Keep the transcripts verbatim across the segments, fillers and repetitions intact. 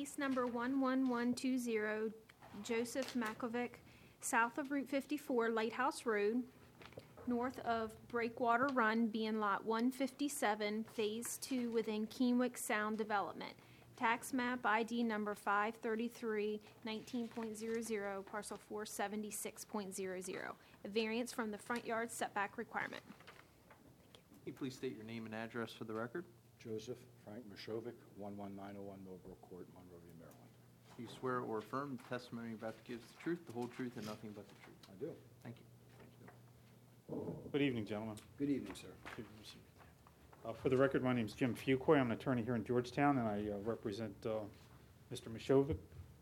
Case number one one one two zero, Joseph Makovic, south of Route fifty-four, Lighthouse Road, north of Breakwater Run, being Lot one fifty-seven, Phase two, within Keenwick Sound Development. Tax map I D number five thirty-three nineteen point zero zero, parcel four seventy-six point zero zero. A variance from the front yard setback requirement. Can you please state your name and address for the record? Joseph Frank Mashovic, one one nine oh one Millbrook Court, Monrovia, Maryland. Do you swear or affirm the testimony you're about to give is the truth, the whole truth, and nothing but the truth? I do. Thank you. Good evening, gentlemen. Good evening, sir. Uh, For the record, my name is Jim Fuqua. I'm an attorney here in Georgetown, and I uh, represent uh, Mister Mashovic.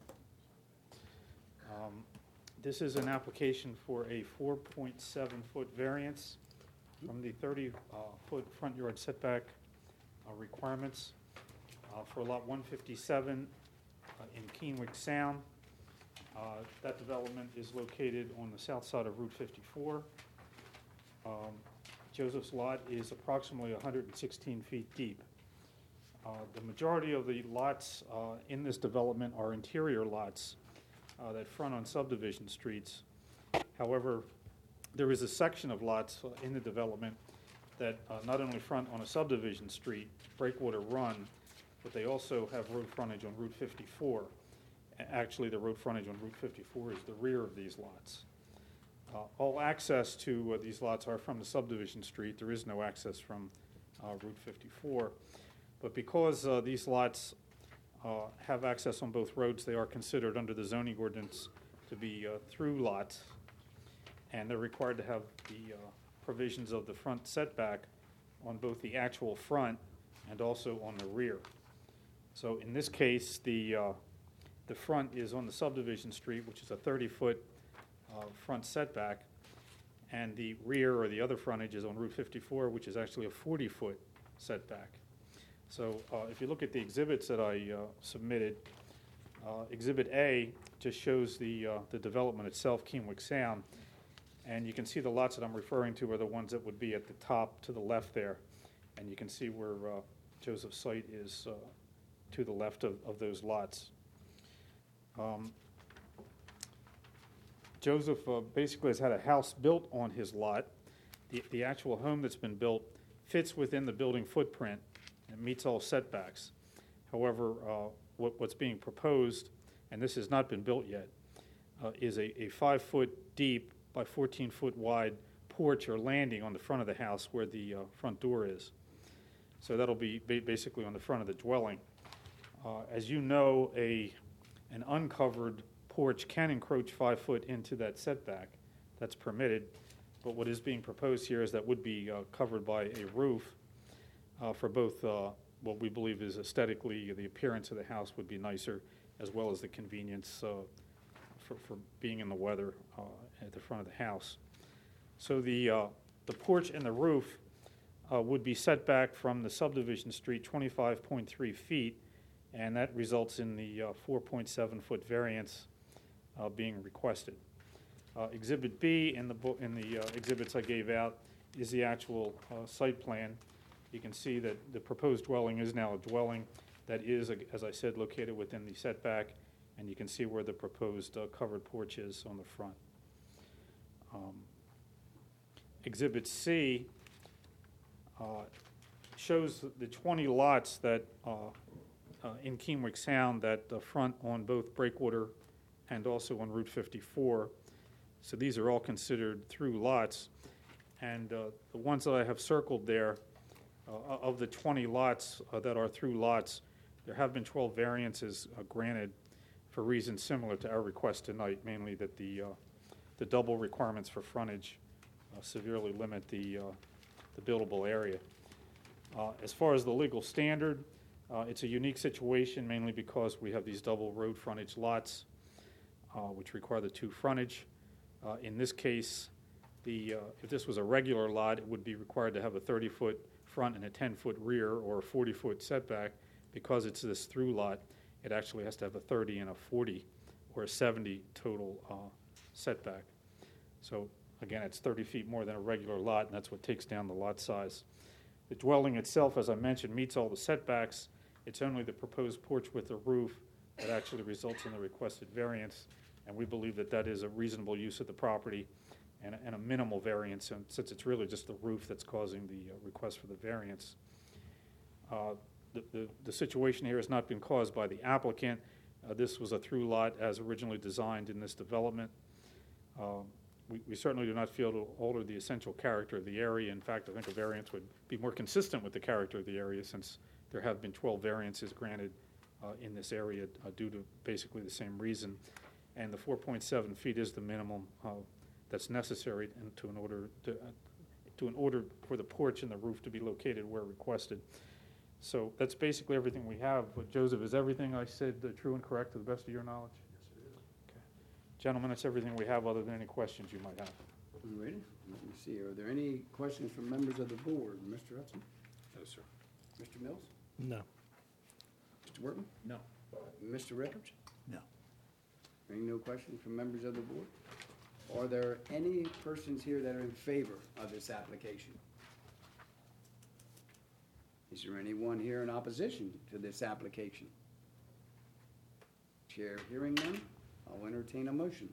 Um, This is an application for a four point seven foot variance from the thirty foot front yard setback uh, requirements uh, for Lot one fifty-seven uh, in Keenwick Sound. Uh, That development is located on the south side of Route fifty-four. Um, Joseph's lot is approximately one hundred sixteen feet deep. Uh, The majority of the lots uh, in this development are interior lots uh, that front on subdivision streets. However, there is a section of lots uh, in the development that uh, not only front on a subdivision street, Breakwater Run, but they also have road frontage on Route fifty-four. A- Actually, the road frontage on Route fifty-four is the rear of these lots. Uh, All access to uh, these lots are from the subdivision street. There is no access from uh, Route fifty-four. But because uh, these lots uh, have access on both roads, they are considered under the zoning ordinance to be uh, through lots, and they're required to have the uh, provisions of the front setback on both the actual front and also on the rear. So in this case, the, uh, the front is on the subdivision street, which is a thirty foot Uh, front setback, and the rear or the other frontage is on Route fifty-four, which is actually a forty foot setback. So uh, if you look at the exhibits that I uh, submitted, uh, Exhibit A just shows the, uh, the development itself, Keenwick Sound, and you can see the lots that I'm referring to are the ones that would be at the top to the left there, and you can see where uh, Joseph's site is uh, to the left of, of those lots. Um, Joseph uh, basically has had a house built on his lot. The, the actual home that's been built fits within the building footprint and meets all setbacks. However, uh, what, what's being proposed, and this has not been built yet, uh, is a, a five foot deep by fourteen foot wide porch or landing on the front of the house where the uh, front door is. So that'll be ba- basically on the front of the dwelling. Uh, as you know, a an uncovered porch can encroach five foot into that setback. That's permitted, but what is being proposed here is that would be uh, covered by a roof uh, for both uh, what we believe is aesthetically, the appearance of the house would be nicer, as well as the convenience uh, for, for being in the weather uh, at the front of the house. So the, uh, the porch and the roof uh, would be set back from the subdivision street twenty-five point three feet, and that results in the uh, four point seven foot variance Uh, being requested. Uh, Exhibit B in the book, in the uh, exhibits I gave out is the actual uh, site plan. You can see that the proposed dwelling is now a dwelling that is, uh, as I said, located within the setback, and you can see where the proposed uh, covered porch is on the front. Um, Exhibit C uh, shows the twenty lots that uh, uh, in Keenwick Sound that uh, front on both Breakwater and also on Route fifty-four. So these are all considered through lots. And uh, the ones that I have circled there, uh, of the twenty lots uh, that are through lots, there have been twelve variances uh, granted for reasons similar to our request tonight, mainly that the, uh, the double requirements for frontage uh, severely limit the, uh, the buildable area. Uh, as far as the legal standard, uh, it's a unique situation, mainly because we have these double road frontage lots, Uh, which require the two frontage. Uh, in this case, the uh, if this was a regular lot, it would be required to have a thirty foot front and a ten foot rear, or a forty foot setback. Because it's this through lot, it actually has to have a thirty and a forty, or a seventy total uh, setback. So again, it's thirty feet more than a regular lot, and that's what takes down the lot size. The dwelling itself, as I mentioned, meets all the setbacks. It's only the proposed porch with the roof that actually results in the requested variance, and we believe that that is a reasonable use of the property and a, and a minimal variance, and since it's really just the roof that's causing the uh, request for the variance. Uh, the, the, the situation here has not been caused by the applicant. Uh, this was a through lot as originally designed in this development. Um, we, we certainly do not feel to alter the essential character of the area. In fact, I think a variance would be more consistent with the character of the area, since there have been twelve variances granted uh, in this area uh, due to basically the same reason. And the four point seven feet is the minimum uh, that's necessary and to in order to, uh, to in order for the porch and the roof to be located where requested. So that's basically everything we have. But Joseph, is everything I said uh, true and correct to the best of your knowledge? Yes, it is. Okay. Gentlemen, that's everything we have other than any questions you might have. All righty, let me see, are there any questions from members of the board? Mister Hudson? No, sir. Mister Mills? No. Mister Workman? No. Mister Rickards? No. Any no questions from members of the board? Are there any persons here that are in favor of this application? Is there anyone here in opposition to this application? Chair hearing none, I'll entertain a motion.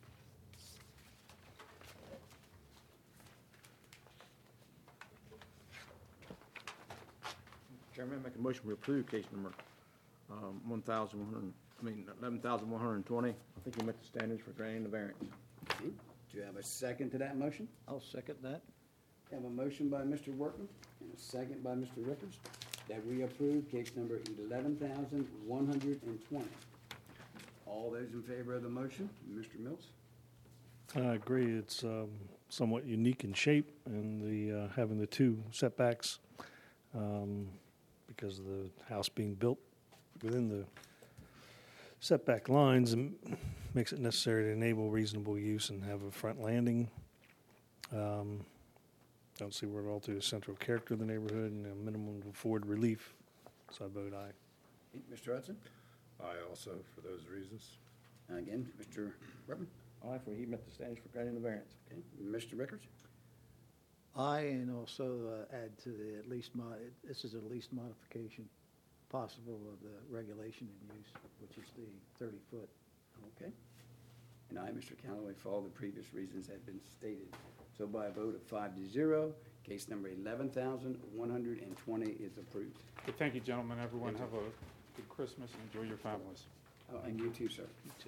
Chairman, make a motion to approve case number um, one thousand one hundred, I mean, eleven thousand one hundred twenty. I think you met the standards for granting the variance. Okay, do you have a second to that motion? I'll second that. Have a motion by Mister Workman and a second by Mister Rickards that we approve case number eleven thousand one hundred twenty. All those in favor of the motion, Mister Mills? I agree. It's um, somewhat unique in shape, and the uh, having the two setbacks um, because of the house being built within the setback lines and makes it necessary to enable reasonable use and have a front landing. Um, don't see where it alters the central character of the neighborhood and a minimum to afford relief, so I vote aye. Mister Hudson? Aye also for those reasons. Again, Mister Workman? Aye, for he met the standards for granting the variance. Okay, Mister Rickards? Aye, and also uh, add to the at least mod, this is at least modification possible of the regulation in use, which is the thirty foot. Okay. And I, Mister Callaway, for all the previous reasons that have been stated. So by a vote of five to zero, case number eleven thousand one hundred twenty is approved. Okay, thank you, gentlemen. Everyone have a good Christmas and enjoy your families. Oh, and you too, sir. You too.